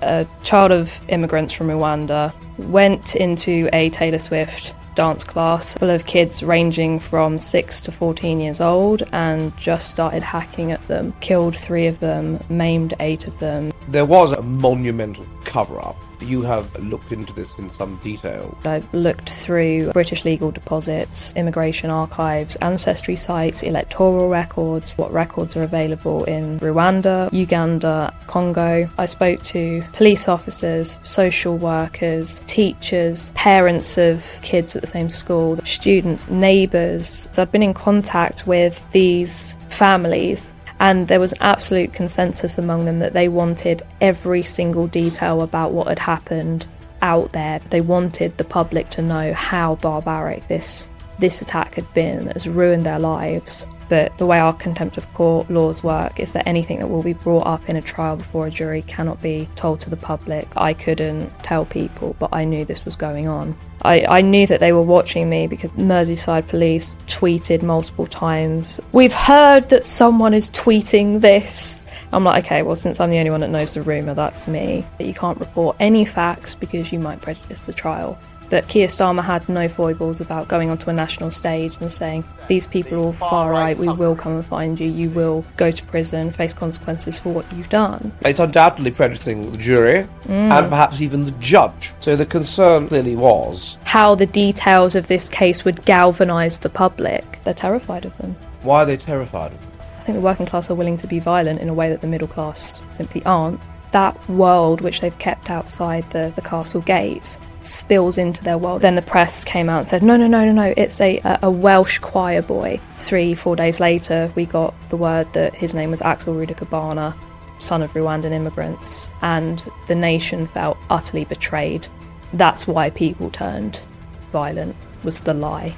A child of immigrants from Rwanda went into a Taylor Swift dance class full of kids ranging from 6 to 14 years old and just started hacking at them. Killed 3 of them, maimed 8 of them. There was a monumental cover-up. You have looked into this in some detail. I've looked through British legal deposits, immigration archives, ancestry sites, electoral records, what records are available in Rwanda, Uganda, Congo. I spoke to police officers, social workers, teachers, parents of kids at the same school, students, neighbours. So I've been in contact with these families, and there was absolute consensus among them that they wanted every single detail about what had happened out there. They wanted the public to know how barbaric this attack had been, that has ruined their lives. But the way our contempt of court laws work is that anything that will be brought up in a trial before a jury cannot be told to the public. I couldn't tell people, but I knew this was going on. I knew that they were watching me because Merseyside police tweeted multiple times, "We've heard that someone is tweeting this." I'm like, okay, well, since I'm the only one that knows the rumour, that's me. You can't report any facts because you might prejudice the trial. But Keir Starmer had no foibles about going onto a national stage and saying, these people are all far right, we will come and find you, you will go to prison, face consequences for what you've done. It's undoubtedly prejudicing the jury and perhaps even the judge. So the concern clearly was how the details of this case would galvanise the public. They're terrified of them. Why are they terrified of them? I think the working class are willing to be violent in a way that the middle class simply aren't. That world which they've kept outside the castle gates spills into their world. Then the press came out and said, no, it's a Welsh choir boy. 3-4 days later, we got the word that his name was Axel Rudakabana, son of Rwandan immigrants, and the nation felt utterly betrayed. That's why people turned violent, was the lie.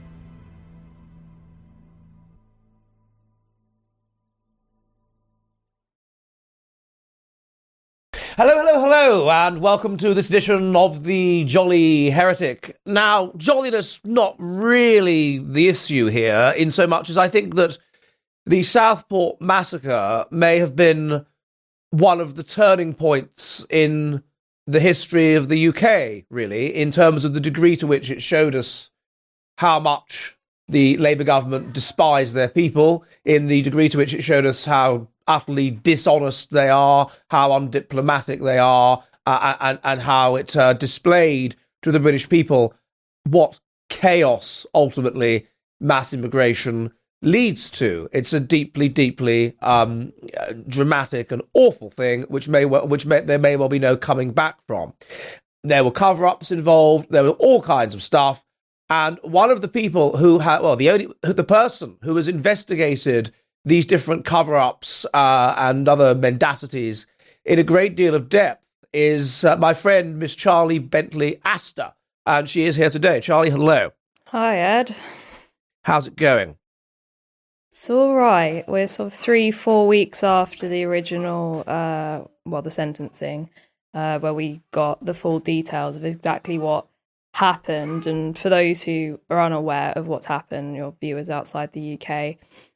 Hello, and welcome to this edition of the Jolly Heretic. Now, jolliness not really the issue here, in so much as I think that the Southport massacre may have been one of the turning points in the history of the UK, really, in terms of the degree to which it showed us how much the Labour government despised their people, in the degree to which it showed us how utterly dishonest they are, how undiplomatic they are, and how it displayed to the British people what chaos, ultimately, mass immigration leads to. It's a deeply, deeply dramatic and awful thing, which there may well be no coming back from. There were cover-ups involved. There were all kinds of stuff. And one of the people who had, the person who has investigated these different cover-ups and other mendacities in a great deal of depth is my friend, Miss Charlie Bentley Astor. And she is here today. Charlie, hello. Hi, Ed. How's it going? It's all right. We're sort of 3-4 weeks after the original, the sentencing, where we got the full details of exactly what happened. And for those who are unaware of what's happened, your viewers outside the UK,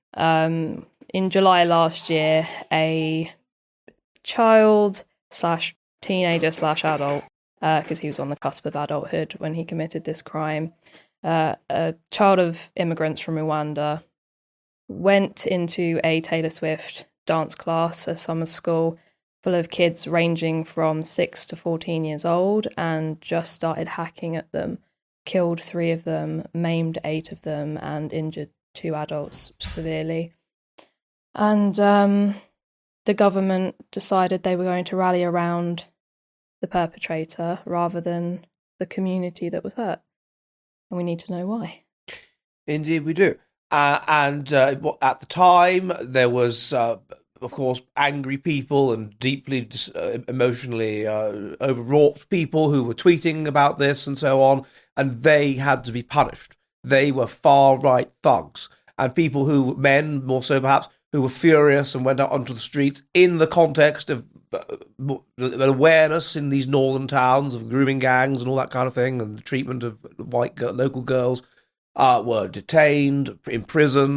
in July last year, a child / teenager / adult, because he was on the cusp of adulthood when he committed this crime, a child of immigrants from Rwanda went into a Taylor Swift dance class, a summer school full of kids ranging from 6 to 14 years old, and just started hacking at them. Killed 3 of them, maimed 8 of them, and injured 2 adults severely. And the government decided they were going to rally around the perpetrator rather than the community that was hurt. And we need to know why. Indeed we do. And at the time, there was, of course, angry people and deeply emotionally overwrought people who were tweeting about this and so on, and they had to be punished. They were far-right thugs, and people who, men more so perhaps, who were furious and went out onto the streets in the context of awareness in these northern towns of grooming gangs and all that kind of thing, and the treatment of local girls, were detained, imprisoned,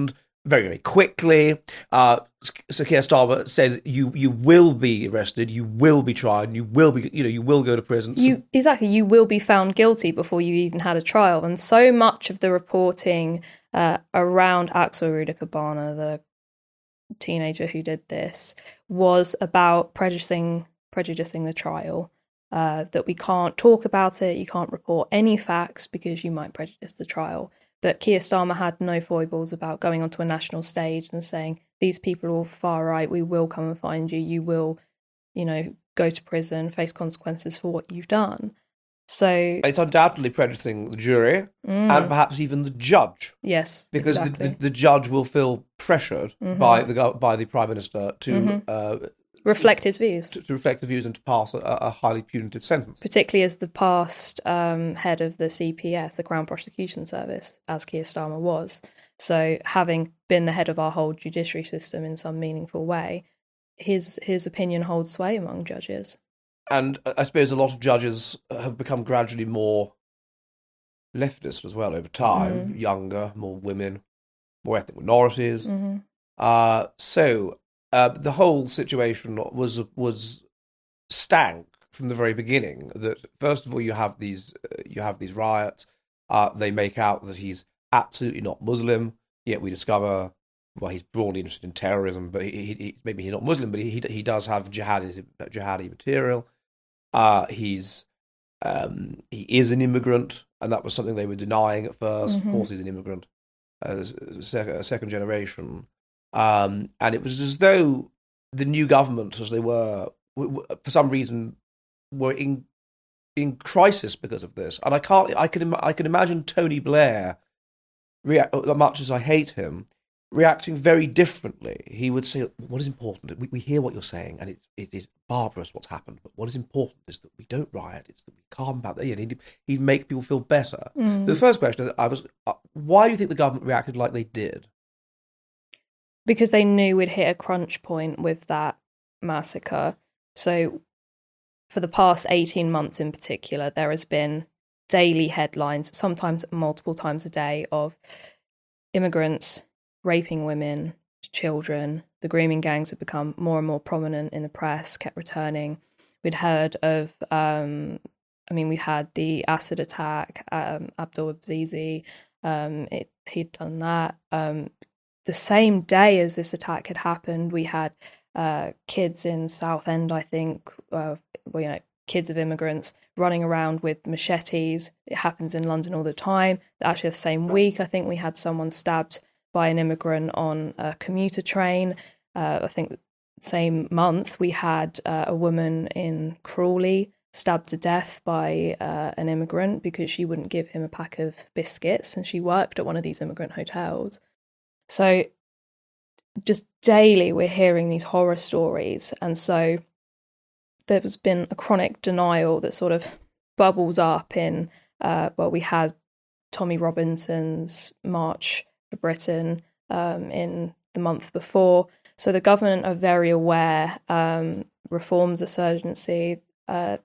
very, very quickly. So Keir Starmer said, "You will be arrested, you will be tried, you will go to prison." You will be found guilty before you even had a trial. And so much of the reporting around Axel Rudakabana, the teenager who did this, was about prejudicing the trial. That we can't talk about it, you can't report any facts because you might prejudice the trial. But Keir Starmer had no foibles about going onto a national stage and saying, these people are all far right, we will come and find you, you will, go to prison, face consequences for what you've done. So it's undoubtedly prejudicing the jury and perhaps even the judge. Yes, because exactly. the judge will feel pressured by the Prime Minister to reflect his views. To reflect the views and to pass a highly punitive sentence. Particularly as the past head of the CPS, the Crown Prosecution Service, as Keir Starmer was. So having been the head of our whole judiciary system in some meaningful way, his opinion holds sway among judges. And I suppose a lot of judges have become gradually more leftist as well over time, younger, more women, more ethnic minorities. So the whole situation was stank from the very beginning. That first of all, you have these riots. They make out that he's absolutely not Muslim. Yet we discover, well, he's broadly interested in terrorism, but he maybe he's not Muslim, but he does have jihadi material. He is an immigrant, and that was something they were denying at first. Of course, he's an immigrant, second generation. And it was as though the new government, as they were, for some reason, were in crisis because of this. And I can imagine Tony Blair, much as I hate him, reacting very differently. He would say, "What is important? We hear what you're saying, and it is barbarous what's happened. But what is important is that we don't riot. It's that we calm down." He'd make people feel better. The first question was, why do you think the government reacted like they did? Because they knew we'd hit a crunch point with that massacre. So for the past 18 months in particular, there has been daily headlines, sometimes multiple times a day, of immigrants raping women, children. The grooming gangs have become more and more prominent in the press, kept returning. We'd heard of, we had the acid attack, Abdul Azizi, he'd done that. The same day as this attack had happened, we had kids in Southend, I think, kids of immigrants running around with machetes. It happens in London all the time. Actually, the same week, I think we had someone stabbed by an immigrant on a commuter train. I think the same month, we had a woman in Crawley stabbed to death by an immigrant because she wouldn't give him a pack of biscuits, and she worked at one of these immigrant hotels. So just daily we're hearing these horror stories, and so there's been a chronic denial that sort of bubbles up in, we had Tommy Robinson's March for Britain in the month before. So the government are very aware, reforms are urgency. The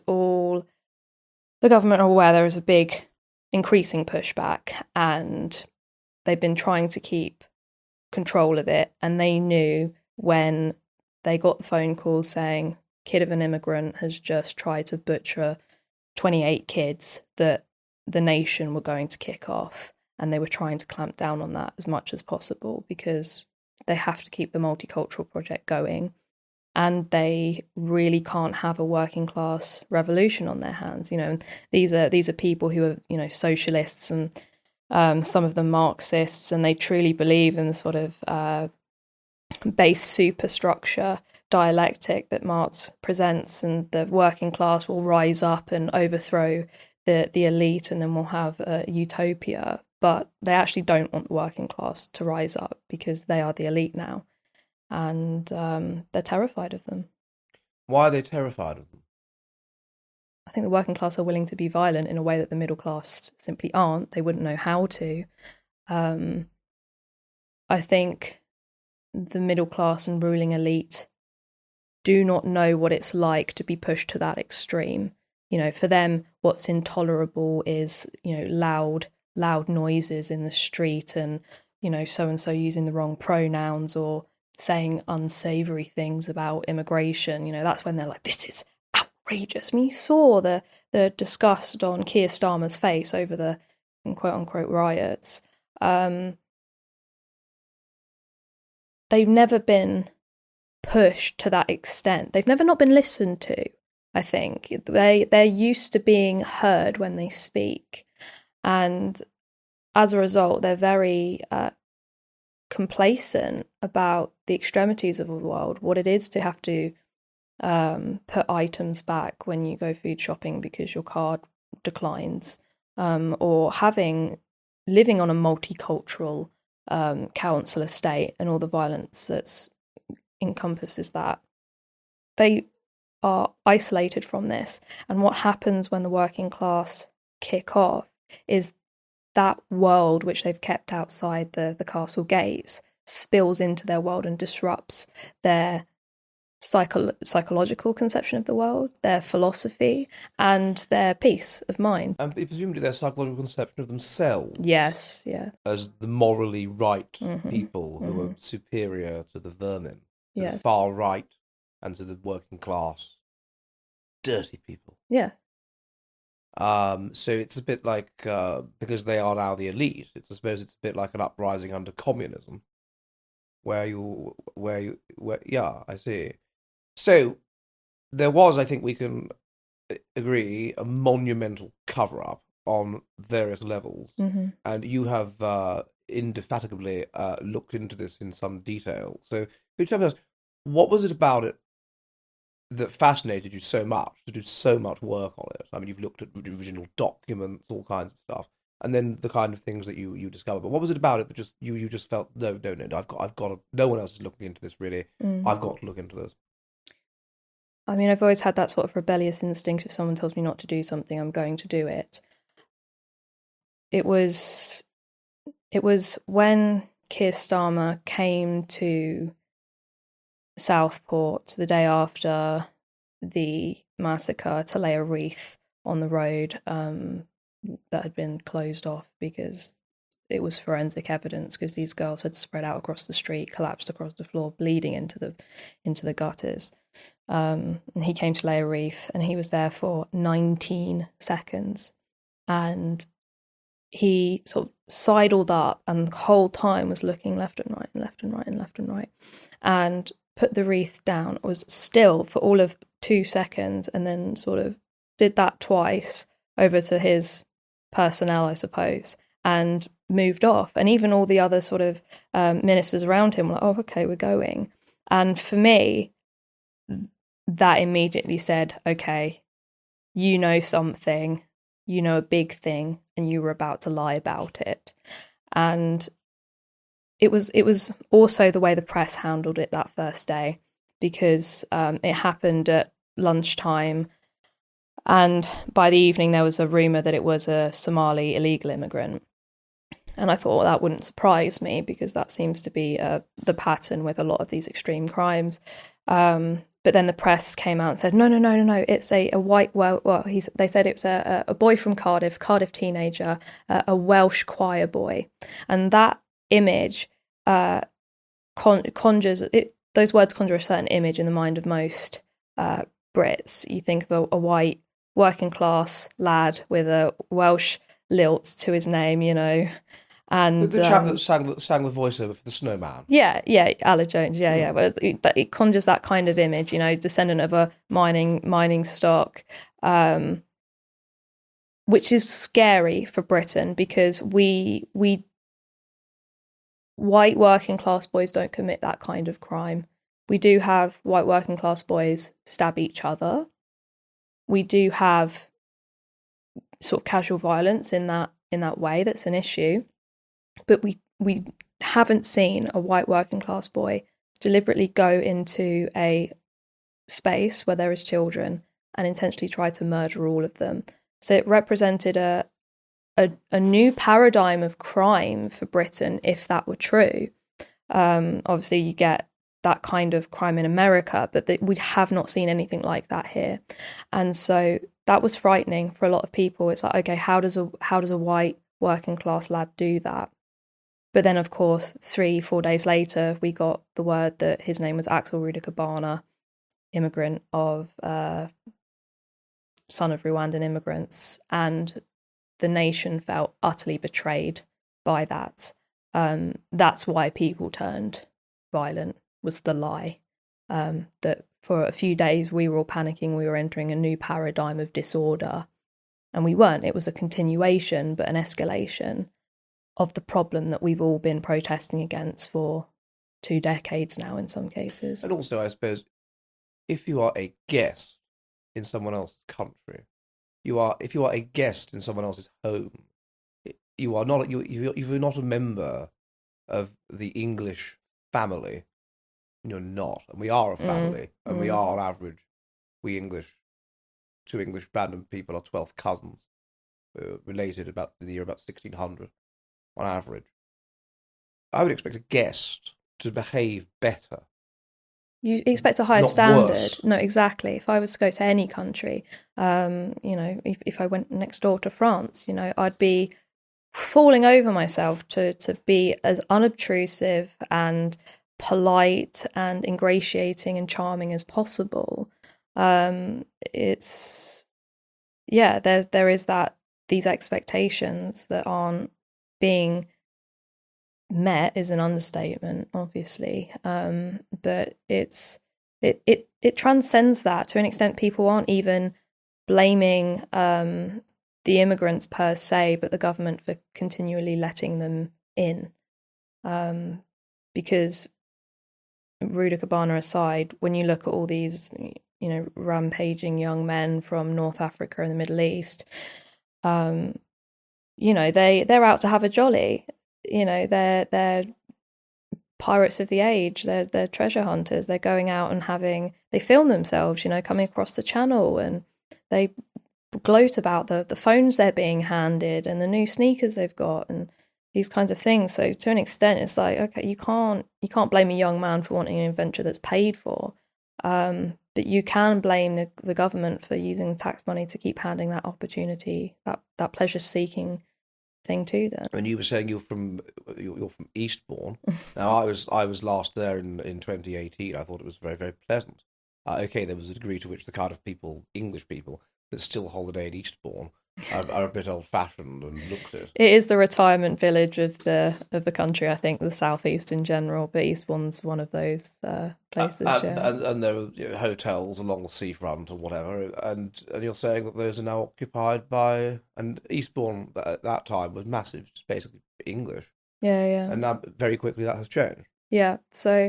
government are aware there is a big increasing pushback, and they've been trying to keep control of it. And they knew when they got the phone call saying kid of an immigrant has just tried to butcher 28 kids that the nation were going to kick off. And they were trying to clamp down on that as much as possible because they have to keep the multicultural project going. And they really can't have a working class revolution on their hands. And these are people who are, socialists and some of them Marxists, and they truly believe in the sort of base superstructure dialectic that Marx presents, and the working class will rise up and overthrow the elite, and then we'll have a utopia. But they actually don't want the working class to rise up because they are the elite now, and they're terrified of them. Why are they terrified of them? I think the working class are willing to be violent in a way that the middle class simply aren't. They wouldn't know how to. I think the middle class and ruling elite do not know what it's like to be pushed to that extreme. For them, what's intolerable is, loud noises in the street and so and so using the wrong pronouns or saying unsavory things about immigration, that's when they're like, this is outrageous. I mean, you saw the disgust on Keir Starmer's face over the quote unquote riots. They've never been pushed to that extent. They've never not been listened to. I think they're used to being heard when they speak, and as a result, they're very complacent about the extremities of the world, what it is to have to put items back when you go food shopping because your card declines, or living on a multicultural council estate and all the violence that encompasses that. They are isolated from this, and what happens when the working class kick off is that world which they've kept outside the castle gates spills into their world and disrupts their psychological conception of the world, their philosophy, and their peace of mind. And presumably their psychological conception of themselves. Yes, yeah. As the morally right people who are superior to the vermin, to Yes. the far right, and to the working class, dirty people. Yeah. So it's a bit like, because they are now the elite, I suppose it's a bit like an uprising under communism, yeah, I see. So there was, I think we can agree, a monumental cover-up on various levels, and you have indefatigably looked into this in some detail. So could you tell us, what was it about it that fascinated you so much to do so much work on it? I mean, you've looked at the original documents, all kinds of stuff, and then the kind of things that you discovered. But what was it about it that just you just felt, no, I've got to, no one else is looking into this really. I've got to look into this. I mean, I've always had that sort of rebellious instinct. If someone tells me not to do something, I'm going to do it. It was when Keir Starmer came to Southport the day after the massacre to lay a wreath on the road that had been closed off because it was forensic evidence, because these girls had spread out across the street, collapsed across the floor, bleeding into the gutters. And he came to lay a wreath, and he was there for 19 seconds, and he sort of sidled up and the whole time was looking left and right and left and right and left and right, and put the wreath down, was still for all of 2 seconds, and then sort of did that twice over to his personnel, I suppose, and moved off. And even all the other sort of ministers around him were like, oh, okay, we're going. And for me, that immediately said, okay, you know something, you know a big thing, and you were about to lie about it. And it was also the way the press handled it that first day, because it happened at lunchtime, and by the evening there was a rumour that it was a Somali illegal immigrant. And I thought, well, that wouldn't surprise me, because that seems to be the pattern with a lot of these extreme crimes. But then the press came out and said, no, it's a white, they said it was a boy from Cardiff teenager, a Welsh choir boy. And that image conjures, those words conjure a certain image in the mind of most Brits. You think of a white working class lad with a Welsh lilt to his name, and the chap that sang the voiceover for the Snowman. Yeah, Ala Jones. Yeah. But it conjures that kind of image, descendant of a mining stock, which is scary for Britain, because we white working class boys don't commit that kind of crime. We do have white working class boys stab each other. We do have sort of casual violence in that way. That's an issue. But we haven't seen a white working class boy deliberately go into a space where there is children and intentionally try to murder all of them. So it represented a new paradigm of crime for Britain, if that were true. Obviously, you get that kind of crime in America, but we have not seen anything like that here. And so that was frightening for a lot of people. It's like, okay, how does a white working class lad do that? But then, of course, 3-4 days later, we got the word that his name was Axel Rudakabana, immigrant of son of Rwandan immigrants, and the nation felt utterly betrayed by that. That's why people turned violent, was the lie. That for a few days we were all panicking, we were entering a new paradigm of disorder, and we weren't. It was a continuation, but an escalation of the problem that we've all been protesting against for 2 decades now in some cases. And also, I suppose, if you are a guest in someone else's country, if you are a guest in someone else's home, you're not a member of the English family. You're not, and we are a family, and we are on average, two English random people are 12th cousins, related about the year about 1600 on average. I would expect a guest to behave better. You expect a higher standard. Worse. No, exactly. If I was to go to any country, if I went next door to France, I'd be falling over myself to be as unobtrusive and polite and ingratiating and charming as possible. There is these expectations that aren't being met is an understatement, obviously, but it transcends that to an extent. People aren't even blaming the immigrants per se, but the government for continually letting them in, because Rudakabana aside, when you look at all these rampaging young men from North Africa and the Middle East, they're out to have a jolly. They're pirates of the age. They're treasure hunters. They're going out and they film themselves, coming across the channel, and they gloat about the phones they're being handed and the new sneakers they've got and these kinds of things. So to an extent, it's like, okay, you can't blame a young man for wanting an adventure that's paid for, but you can blame the government for using the tax money to keep handing that opportunity, that pleasure-seeking thing to them. And you were saying you're from Eastbourne. Now I was last there in 2018. I thought it was very, very pleasant. Okay, there was a degree to which the kind of English people that still holiday in Eastbourne are a bit old-fashioned and looked at. It is the retirement village of the country, I think, the southeast in general, but Eastbourne's one of those places. And there were hotels along the seafront or whatever, and you're saying that those are now occupied by, and Eastbourne at that time was massive, just basically English. Yeah. And now very quickly that has changed. Yeah, so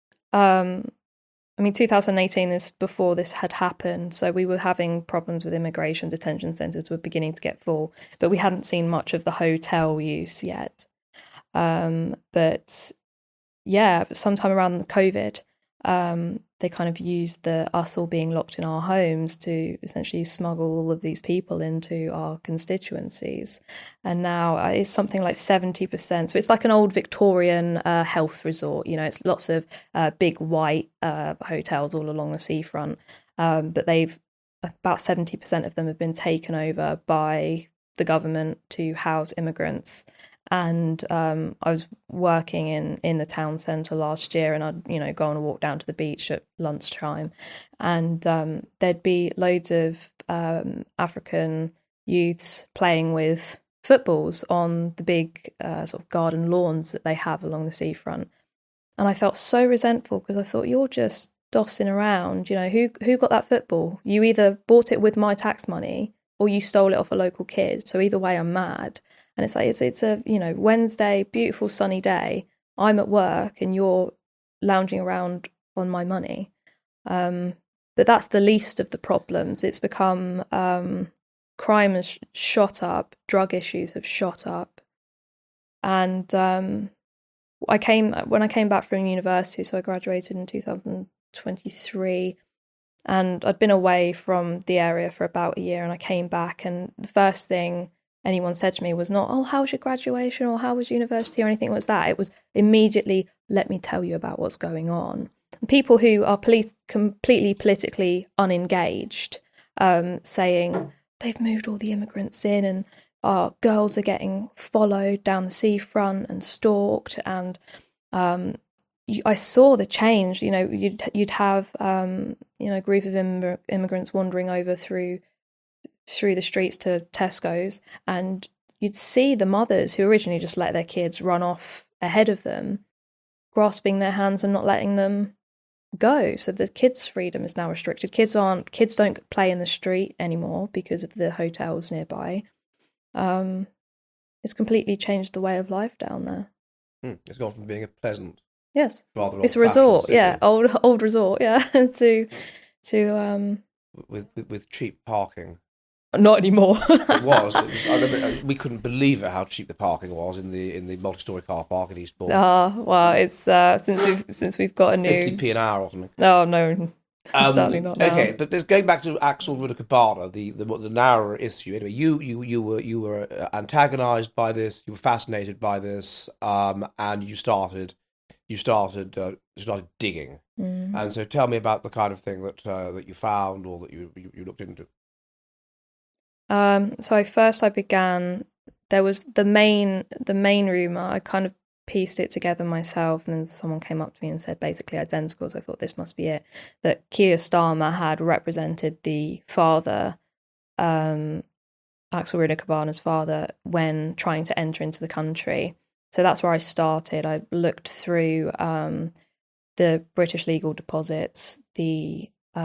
2018 is before this had happened, so we were having problems with immigration. Detention centres were beginning to get full, but we hadn't seen much of the hotel use yet. But sometime around COVID, they kind of used us all being locked in our homes to essentially smuggle all of these people into our constituencies. And now it's something like 70%. So it's like an old Victorian health resort. It's lots of big white hotels all along the seafront. But about 70% of them have been taken over by the government to house immigrants. And I was working in the town centre last year, and I'd go on a walk down to the beach at lunchtime, and there'd be loads of African youths playing with footballs on the big sort of garden lawns that they have along the seafront. And I felt so resentful because I thought, you're just dossing around. Who got that football? You either bought it with my tax money or you stole it off a local kid. So either way, I'm mad. And it's like, it's a Wednesday, beautiful sunny day. I'm at work and you're lounging around on my money. But that's the least of the problems. It's become crime has shot up, drug issues have shot up. And when I came back from university, so I graduated in 2023, and I'd been away from the area for about a year, and I came back, and the first thing anyone said to me was not, oh, how was your graduation or how was university or anything was that. It was immediately, let me tell you about what's going on. People who are completely politically unengaged saying they've moved all the immigrants in and girls are getting followed down the seafront and stalked, and I saw the change. You'd have a group of immigrants wandering over through the streets to Tesco's, and you'd see the mothers who originally just let their kids run off ahead of them, grasping their hands and not letting them go. So the kids' freedom is now restricted. Kids don't play in the street anymore because of the hotels nearby. It's completely changed the way of life down there. It's gone from being a pleasant, yes, rather it's a resort, city, old resort, to with cheap parking. Not anymore. It was. I remember we couldn't believe it how cheap the parking was in the multi-story car park in Eastbourne. Well, it's since we've got a new 50p an hour or something. Oh no, certainly not now. Okay, but just going back to Axel Rudakabana, the narrower issue. Anyway, you were antagonised by this. You were fascinated by this, and you started digging. And so, tell me about the kind of thing that you found or that you looked into. So first I began. There was the main rumor. I kind of pieced it together myself, and then someone came up to me and said basically identical. So I thought this must be it. That Keir Starmer had represented the father, Axel Rudakabana's father, when trying to enter into the country. So that's where I started. I looked through the British legal deposits, the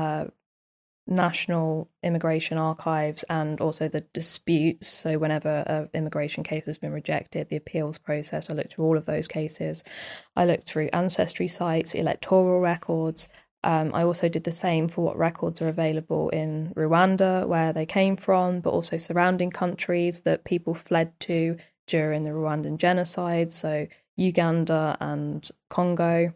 National Immigration Archives, and also the disputes. So whenever an immigration case has been rejected, the appeals process, I looked through all of those cases. I looked through ancestry sites, electoral records. I also did the same for what records are available in Rwanda, where they came from, but also surrounding countries that people fled to during the Rwandan genocide, so Uganda and Congo.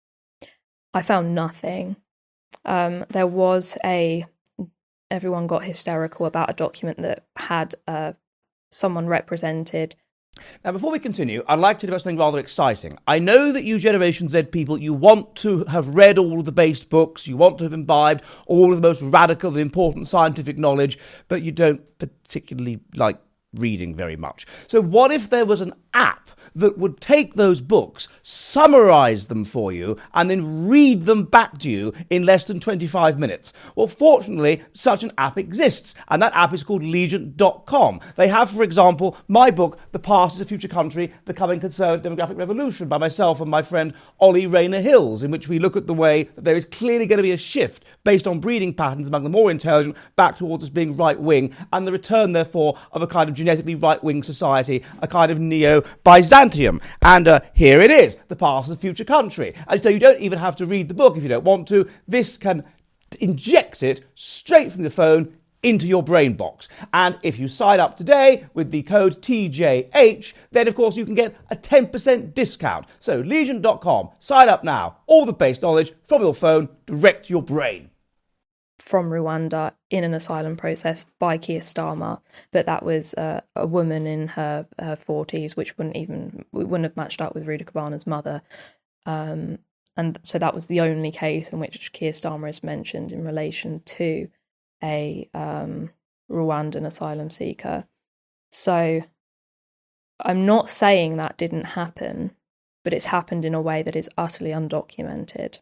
I found nothing. There was everyone got hysterical about a document that had someone represented. Now, before we continue, I'd like to do something rather exciting. I know that you Generation Z people, you want to have read all of the based books, you want to have imbibed all of the most radical and important scientific knowledge, but you don't particularly like reading very much. So what if there was an app that would take those books, summarize them for you, and then read them back to you in less than 25 minutes? Well, fortunately, such an app exists, and that app is called Legion.com. They have, for example, my book, The Past is a Future Country, The Coming Conservative Demographic Revolution, by myself and my friend Ollie Rayner Hills, in which we look at the way that there is clearly going to be a shift based on breeding patterns among the more intelligent back towards us being right-wing, and the return, therefore, of a kind of genetically right-wing society, a kind of neo-Byzantium. And here it is, The Past is a Future Country. And so you don't even have to read the book if you don't want to. This can inject it straight from the phone into your brain box. And if you sign up today with the code TJH, then of course you can get a 10% discount. So Legion.com, sign up now. All the base knowledge from your phone direct to your brain. From Rwanda in an asylum process by Keir Starmer, but that was a woman in her 40s, which wouldn't have matched up with Rudakabana's mother. And so that was the only case in which Keir Starmer is mentioned in relation to a Rwandan asylum seeker. So I'm not saying that didn't happen, but it's happened in a way that is utterly undocumented.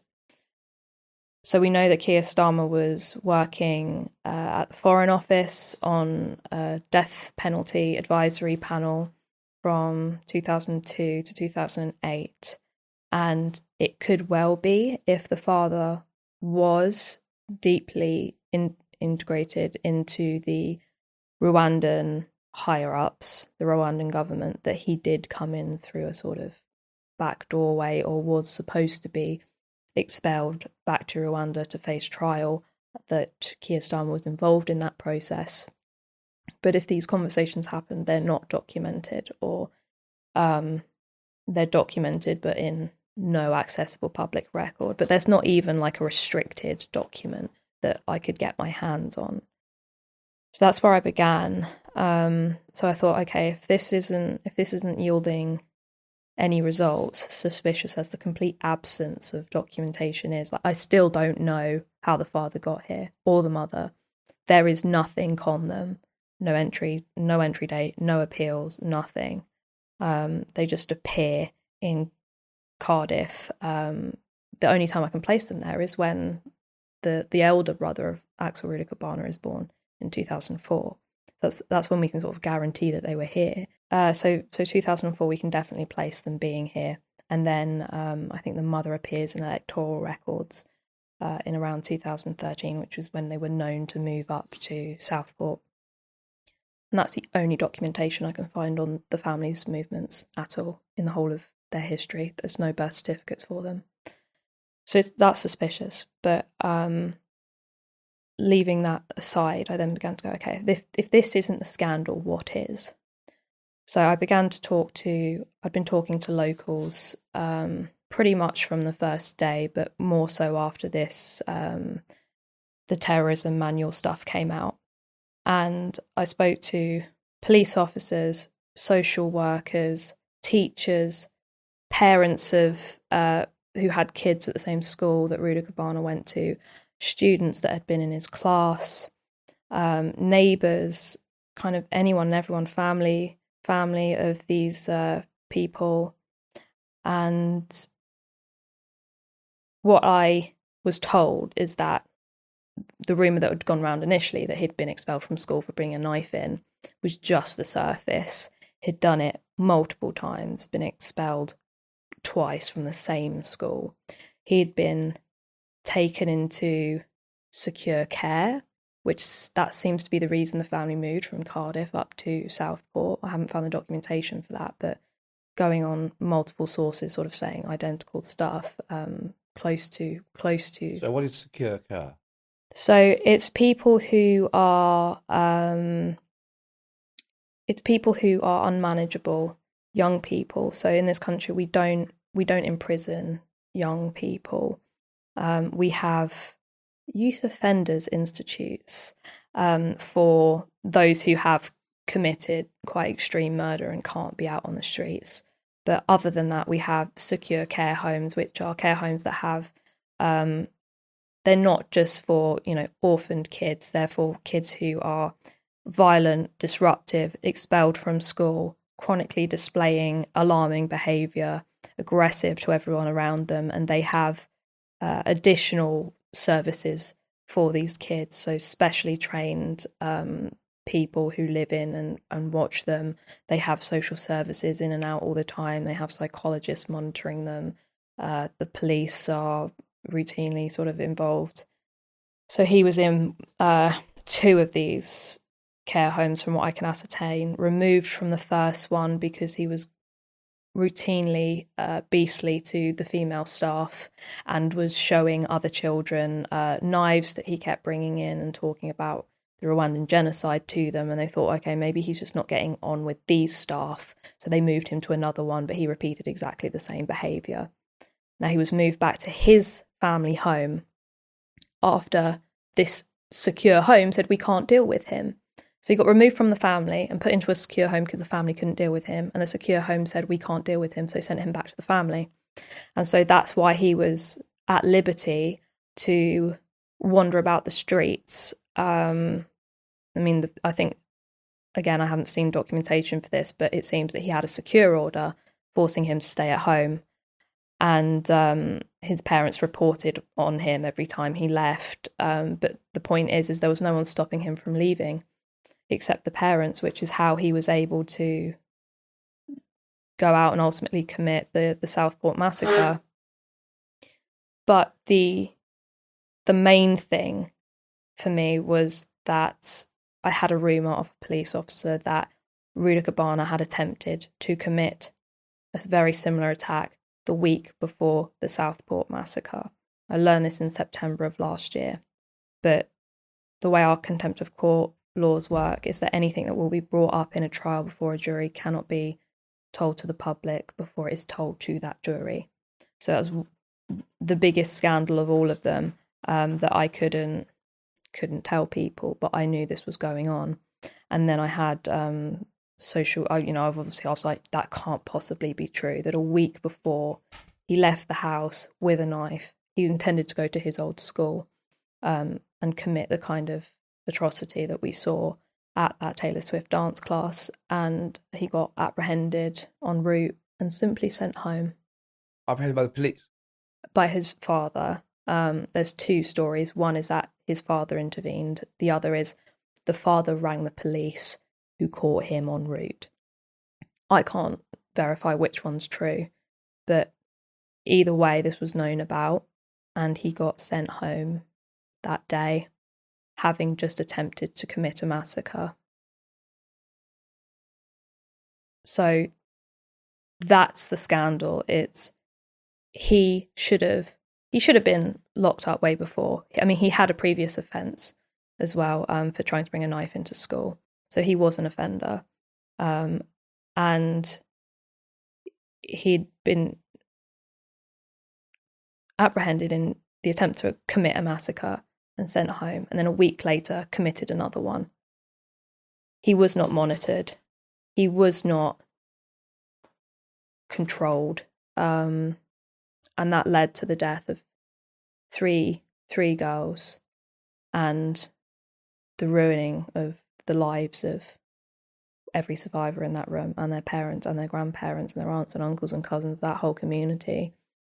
So we know that Keir Starmer was working at the Foreign Office on a death penalty advisory panel from 2002 to 2008. And it could well be, if the father was deeply integrated into the Rwandan higher-ups, the Rwandan government, that he did come in through a sort of back doorway, or was supposed to be expelled back to Rwanda to face trial, that Keir Starmer was involved in that process. But if these conversations happen, they're not documented, or they're documented but in no accessible public record. But there's not even like a restricted document that I could get my hands on. So that's where I began. So I thought, okay, if this isn't yielding any results, suspicious as the complete absence of documentation is, like, I still don't know how the father got here or the mother. There is nothing on them. no entry date, no appeals, nothing. They just appear in Cardiff. The only time I can place them there is when the elder brother of Axel Rudolf Urbana is born in 2004. So that's when we can sort of guarantee that they were here. So 2004 we can definitely place them being here. And then I think the mother appears in electoral records in around 2013, which was when they were known to move up to Southport. And that's the only documentation I can find on the family's movements at all in the whole of their history. There's no birth certificates for them. So that's suspicious. But leaving that aside, I then began to go, okay, if this isn't the scandal, what is? So I began to I'd been talking to locals pretty much from the first day, but more so after this, the terrorism manual stuff came out. And I spoke to police officers, social workers, teachers, parents of who had kids at the same school that Rudolf Urbana went to, students that had been in his class, neighbours, kind of anyone and everyone, family of these people. And what I was told is that the rumour that had gone around initially, that he'd been expelled from school for bringing a knife in, was just the surface. He'd done it multiple times, been expelled twice from the same school. He'd been taken into secure care, which that seems to be the reason the family moved from Cardiff up to Southport. I haven't found the documentation for that, but going on multiple sources sort of saying identical stuff, close to. So what is secure care? So it's people who are unmanageable, young people. So in this country, we don't imprison young people. We have youth offenders institutes for those who have committed quite extreme murder and can't be out on the streets. But other than that, we have secure care homes, which are care homes that have they're not just for, orphaned kids. They're for kids who are violent, disruptive, expelled from school, chronically displaying alarming behaviour, aggressive to everyone around them. And they have additional services for these kids. So specially trained people who live in and watch them. They have social services in and out all the time. They have psychologists monitoring them. The police are routinely sort of involved. So he was in 2 of these care homes, from what I can ascertain, removed from the first one because he was routinely beastly to the female staff and was showing other children knives that he kept bringing in and talking about the Rwandan genocide to them. And they thought, okay, maybe he's just not getting on with these staff. So they moved him to another one, but he repeated exactly the same behaviour. Now he was moved back to his family home after this secure home said we can't deal with him. So he got removed from the family and put into a secure home because the family couldn't deal with him. And the secure home said we can't deal with him, so they sent him back to the family. And so that's why he was at liberty to wander about the streets. I think, again, I haven't seen documentation for this, but it seems that he had a secure order forcing him to stay at home. And his parents reported on him every time he left. But the point is there was no one stopping him from leaving except the parents, which is how he was able to go out and ultimately commit the Southport massacre. But the main thing for me was that I had a rumour of a police officer that Rudolf Urbana had attempted to commit a very similar attack the week before the Southport massacre. I learned this in September of last year. But the way our contempt of court laws work is that anything that will be brought up in a trial before a jury cannot be told to the public before it is told to that jury. So that was the biggest scandal of all of them, that I couldn't tell people, but I knew this was going on. And then I had I was like, that can't possibly be true, that a week before he left the house with a knife, he intended to go to his old school and commit the kind of atrocity that we saw. at that Taylor Swift dance class, and he got apprehended en route and simply sent home. Apprehended by the police? By his father. There's two stories. One is that his father intervened. The other is the father rang the police who caught him en route. I can't verify which one's true, but either way, this was known about, and he got sent home that day, having just attempted to commit a massacre. So that's the scandal. He should have been locked up way before. I mean, he had a previous offence as well, for trying to bring a knife into school. So he was an offender. And he'd been apprehended in the attempt to commit a massacre and sent home, and then a week later committed another one. He was not monitored. He was not controlled. And that led to the death of three girls and the ruining of the lives of every survivor in that room, and their parents and their grandparents and their aunts and uncles and cousins, that whole community.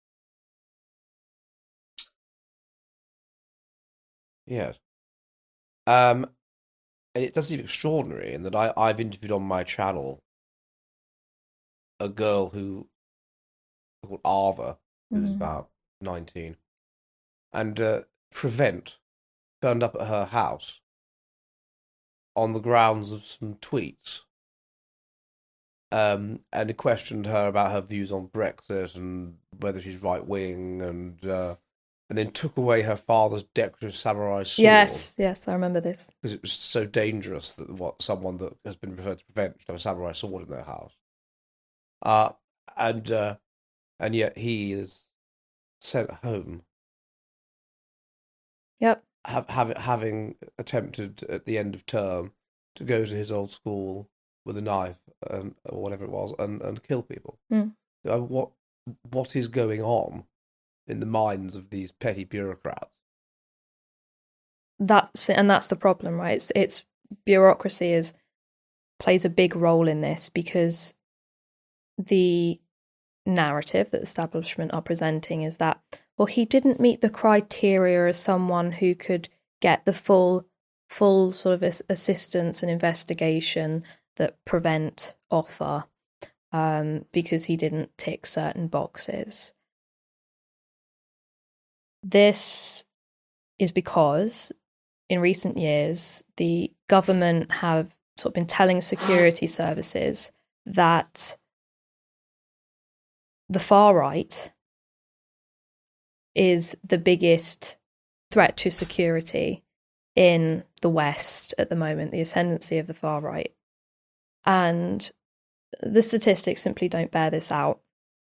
Yes. And it does seem extraordinary in that I've interviewed on my channel a girl who called Ava, who's about 19, and Prevent turned up at her house on the grounds of some tweets, and it questioned her about her views on Brexit and whether she's right wing, and then took away her father's decorative samurai sword. Yes, I remember this, because it was so dangerous that someone that has been referred to Prevent should have a samurai sword in their house. And yet he is sent home. Yep. Having attempted at the end of term to go to his old school with a knife or whatever it was and kill people. What is going on in the minds of these petty bureaucrats? That's the problem, right? It's bureaucracy plays a big role in this, because the narrative that the establishment are presenting is that, well, he didn't meet the criteria as someone who could get the full sort of assistance and investigation that Prevent offer, because he didn't tick certain boxes. This is because in recent years the government have sort of been telling security services that the far right is the biggest threat to security in the West at the moment, the ascendancy of the far right. And the statistics simply don't bear this out.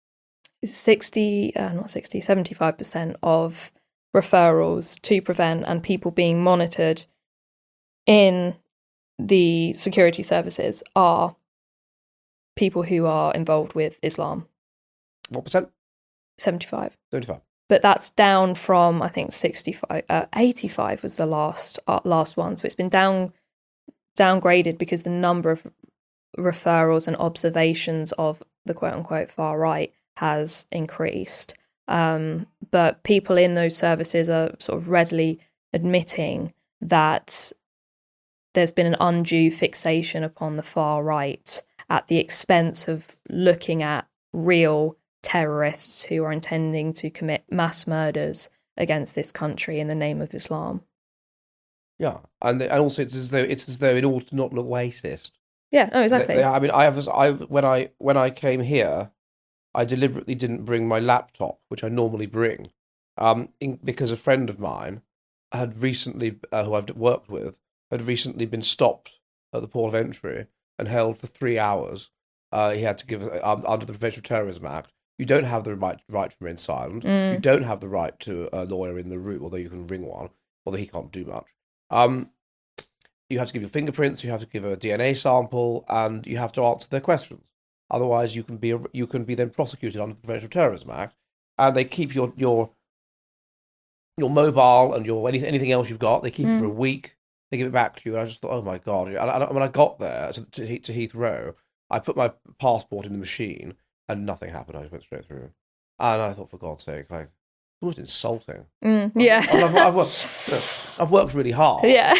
75% of referrals to Prevent and people being monitored in the security services are people who are involved with Islam. What percent? 75. 75. But that's down from, I think, 65. 85 was the last one. So it's been downgraded because the number of referrals and observations of the quote-unquote far right has increased. But people in those services are sort of readily admitting that there's been an undue fixation upon the far right at the expense of looking at real terrorists who are intending to commit mass murders against this country in the name of Islam. Yeah, and also it's as though in order to not look racist. Yeah, no, exactly. I mean, when I came here, I deliberately didn't bring my laptop, which I normally bring, because a friend of mine had recently, who I've worked with, had recently been stopped at the port of entry and held for 3 hours. He had to give under the Prevention of Terrorism Act. You don't have the right to remain silent. You don't have the right to a lawyer in the room, although you can ring one, although he can't do much. You have to give your fingerprints, you have to give a DNA sample, and you have to answer their questions. Otherwise, you can be then prosecuted under the Prevention of Terrorism Act, and they keep your mobile and your anything else you've got. They keep it for a week, they give it back to you, and I just thought, oh my God. And when I got there to Heathrow, I put my passport in the machine, and nothing happened. I just went straight through. And I thought, for God's sake, like, it was insulting. Yeah. I've worked really hard. Yeah,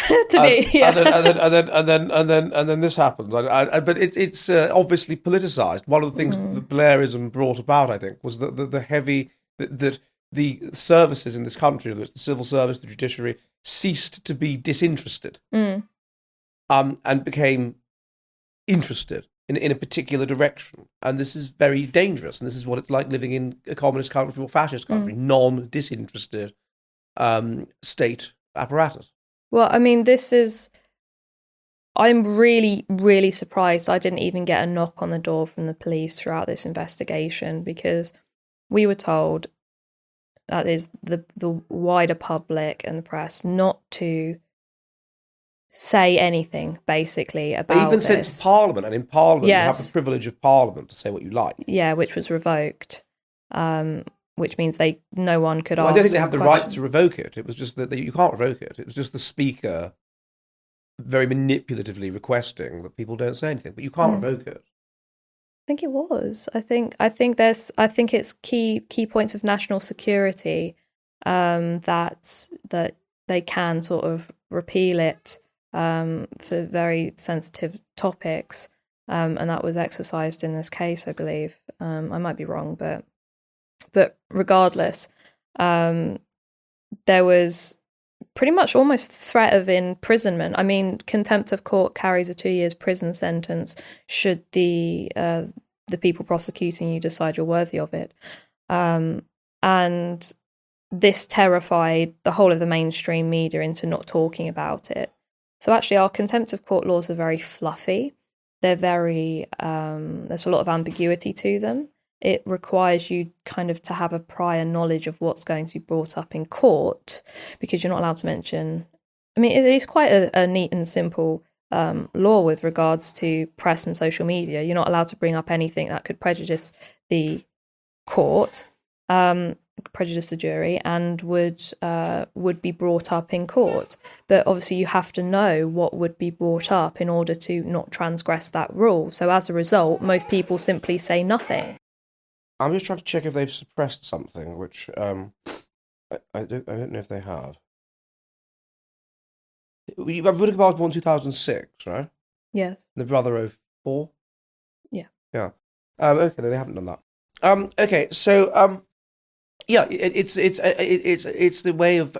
and then this happens. But it's obviously politicized. One of the things that Blairism brought about, I think, was the heavy that the services in this country, the civil service, the judiciary, ceased to be disinterested, and became interested in a particular direction. And this is very dangerous. And this is what it's like living in a communist country or fascist country, non-disinterested state apparatus. Well, I mean, I'm really, really surprised I didn't even get a knock on the door from the police throughout this investigation, because we were told, that is the wider public and the press, not to say anything, basically, about They even this. sent to Parliament, and in Parliament you have Yes. the privilege of Parliament to say what you like. Yeah, which was revoked, which means no one could Well, ask I don't think they have the right questions. to revoke it. It was just that you can't revoke it. It was just the Speaker very manipulatively requesting that people don't say anything, but you can't revoke it. I think it was. I think it's key points of national security that they can sort of repeal it for very sensitive topics, and that was exercised in this case, I believe. I might be wrong, but regardless, there was pretty much almost threat of imprisonment. I mean, contempt of court carries a 2 years prison sentence should the people prosecuting you decide you're worthy of it. And this terrified the whole of the mainstream media into not talking about it. So actually, our contempt of court laws are very fluffy. They're very, there's a lot of ambiguity to them. It requires you kind of to have a prior knowledge of what's going to be brought up in court, because you're not allowed to mention. I mean, it is quite a neat and simple law with regards to press and social media. You're not allowed to bring up anything that could prejudice the court, prejudice the jury, and would be brought up in court. But obviously, you have to know what would be brought up in order to not transgress that rule. So as a result, most people simply say nothing. I'm just trying to check if they've suppressed something, which I don't know if they have. Rutger Bauer was born 2006, right? Yes. The brother 04? Yeah. Yeah. Okay, they haven't done that. Okay, so yeah, it's the way of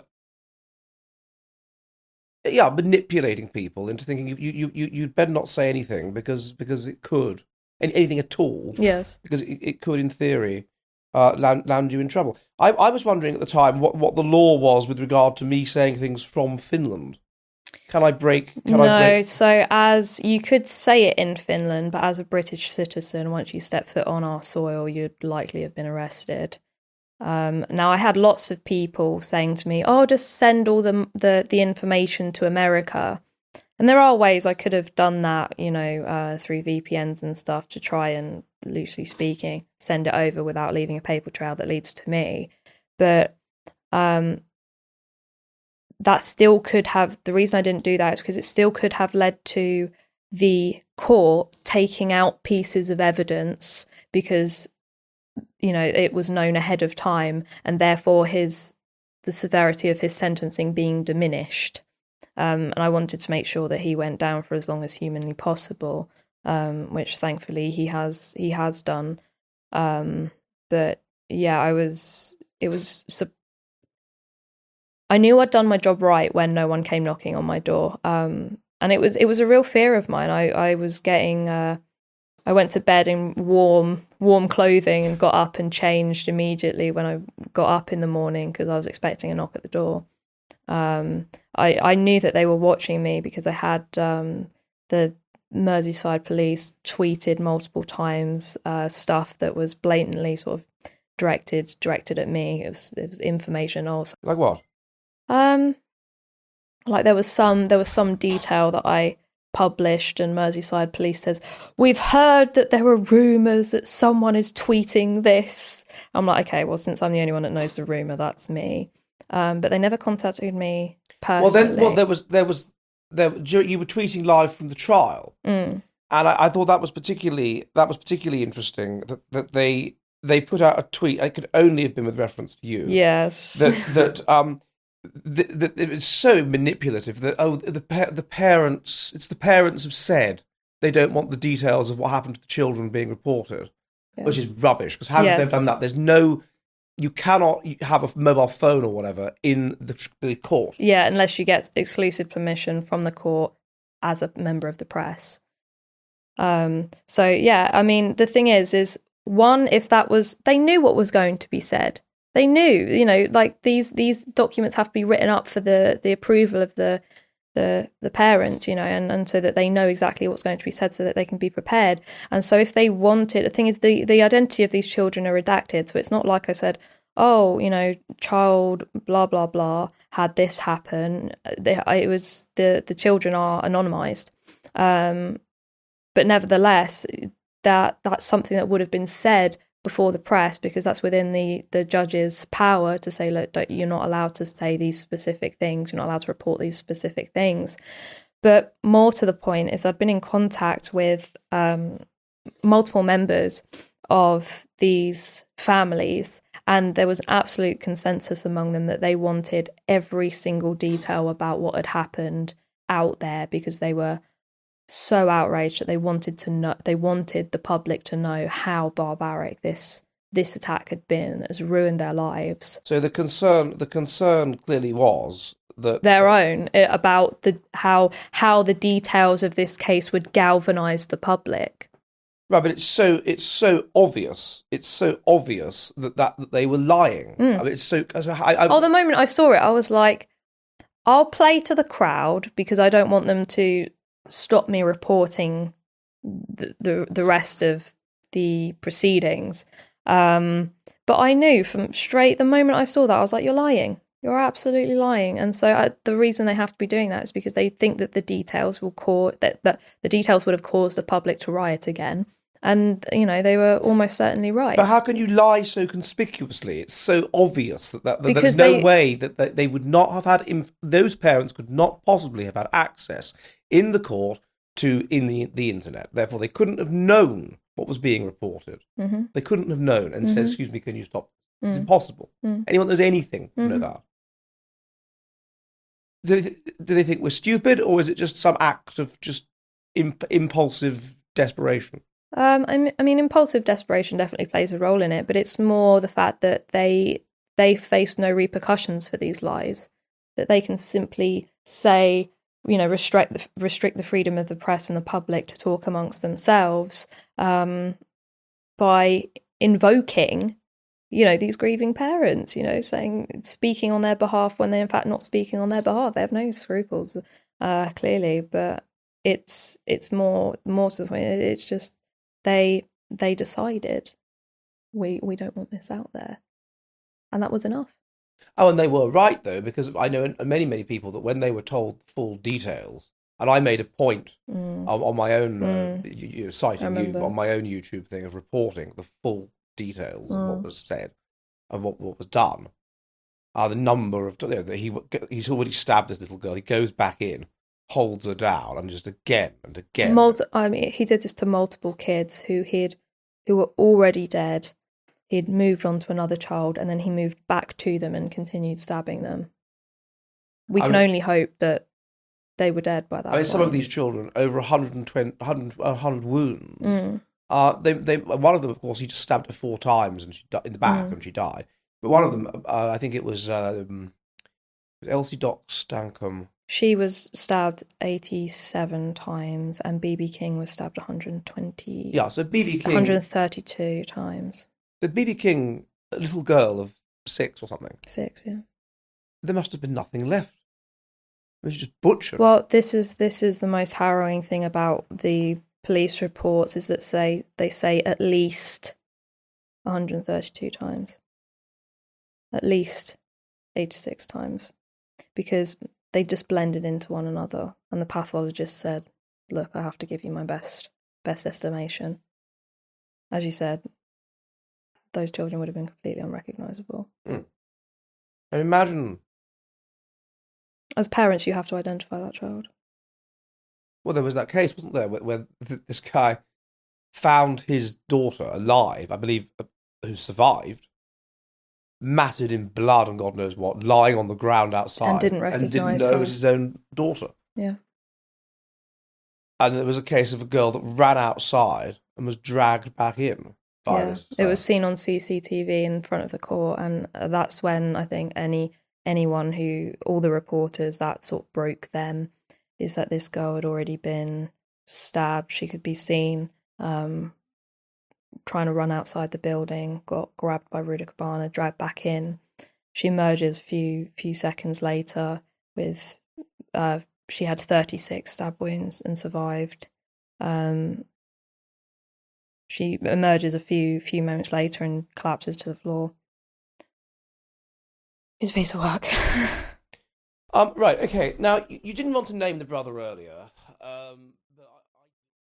manipulating people into thinking you'd better not say anything because it could, anything at all. Yes. Because it could, in theory, land you in trouble. I was wondering at the time what the law was with regard to me saying things from Finland. Can I break? So as you could say it in Finland, but as a British citizen, once you step foot on our soil, you'd likely have been arrested. Now, I had lots of people saying to me, "Oh, just send all the information to America." And there are ways I could have done that, through VPNs and stuff to try and, loosely speaking, send it over without leaving a paper trail that leads to me. But that still could have, the reason I didn't do that is because it still could have led to the court taking out pieces of evidence because, it was known ahead of time, and therefore the severity of his sentencing being diminished. And I wanted to make sure that he went down for as long as humanly possible, which thankfully he has done. But yeah, I knew I'd done my job right when no one came knocking on my door. And it was a real fear of mine. I was getting, I went to bed in warm clothing and got up and changed immediately when I got up in the morning because I was expecting a knock at the door. I knew that they were watching me because I had the Merseyside police tweeted multiple times stuff that was blatantly sort of directed at me. It was information also. Like what? Like there was some detail that I published, and Merseyside police says, "We've heard that there are rumours that someone is tweeting this." I'm like, okay, well, since I'm the only one that knows the rumour, that's me. But they never contacted me personally. Well, there was you were tweeting live from the trial, and I thought that was particularly interesting that they put out a tweet. It could only have been with reference to you. Yes. That it was so manipulative that the parents have said they don't want the details of what happened to the children being reported, which is rubbish, because how they've done that, you cannot have a mobile phone or whatever in the court. Yeah, unless you get exclusive permission from the court as a member of the press. So yeah, I mean, the thing is one, if that was, they knew what was going to be said. They knew, like these documents have to be written up for the approval of the parents, and so that they know exactly what's going to be said so that they can be prepared. And so if they wanted, the thing is, the identity of these children are redacted. So it's not like I said, child blah, blah, blah had this happen. It was the children are anonymized. But nevertheless, that's something that would have been said before the press, because that's within the judge's power to say, look, you're not allowed to say these specific things, you're not allowed to report these specific things. But more to the point is I've been in contact with multiple members of these families, and there was absolute consensus among them that they wanted every single detail about what had happened out there, because they were so outraged that they wanted to know, they wanted the public to know how barbaric this attack had been, that has ruined their lives. So the concern clearly was that their own, about how the details of this case would galvanize the public. Right, but it's so obvious. It's so obvious that they were lying. I mean, it's so. The moment I saw it, I was like, I'll play to the crowd because I don't want them to stop me reporting the rest of the proceedings. But I knew from the moment I saw that, I was like, you're lying. You're absolutely lying. And so the reason they have to be doing that is because they think that the details will that the details would have caused the public to riot again. And, they were almost certainly right. But how can you lie so conspicuously? It's so obvious that there's no way that they would not have had, those parents could not possibly have had access in the court to the internet. Therefore, they couldn't have known what was being reported. Mm-hmm. They couldn't have known and said, excuse me, can you stop? It's impossible. Anyone knows anything would know that. Do they think we're stupid, or is it just some act of just impulsive desperation? I mean, impulsive desperation definitely plays a role in it, but it's more the fact that they face no repercussions for these lies, that they can simply say, restrict the freedom of the press and the public to talk amongst themselves by invoking, these grieving parents, speaking on their behalf when they're in fact not speaking on their behalf. They have no scruples, clearly, but it's more to the point. It's just they decided we don't want this out there, and that was enough. Oh, and they were right, though, because I know many, many people that when they were told full details, and I made a point on my own, citing you, on my own YouTube thing of reporting the full details of what was said and what was done. The number of, he's already stabbed this little girl. He goes back in, holds her down, and just again and again. He did this to multiple kids who were already dead. He'd moved on to another child, and then he moved back to them and continued stabbing them. We can only hope that they were dead by that point. Some of these children, over 100 wounds. One of them, of course, he just stabbed her 4 times and in the back, and she died. But one of them, I think it was Elsie Doc Stankham. She was stabbed 87 times, and B.B. King was stabbed 120. Yeah, so B.B. King 132 times. The B.B. King, a little girl of 6 or something. 6, yeah. There must have been nothing left. It was just butchered. Well, this is the most harrowing thing about the police reports, is that they say at least 132 times. At least 86 times. Because they just blended into one another, and the pathologist said, look, I have to give you my best estimation. As you said, those children would have been completely unrecognisable. And imagine, as parents, you have to identify that child. Well, there was that case, wasn't there, where this guy found his daughter alive, I believe, who survived, matted in blood and God knows what, lying on the ground outside, And didn't recognise know her. it was his own daughter. Yeah. And there was a case of a girl that ran outside and was dragged back in. It was seen on CCTV in front of the court, and that's when I think anyone who, all the reporters, that sort of broke them, is that this girl had already been stabbed. She could be seen trying to run outside the building, got grabbed by Ruda Cabana, dragged back in. She emerges a few seconds later with she had 36 stab wounds and survived. She emerges a few moments later and collapses to the floor. It's a piece of work. Right, okay. Now, you didn't want to name the brother earlier,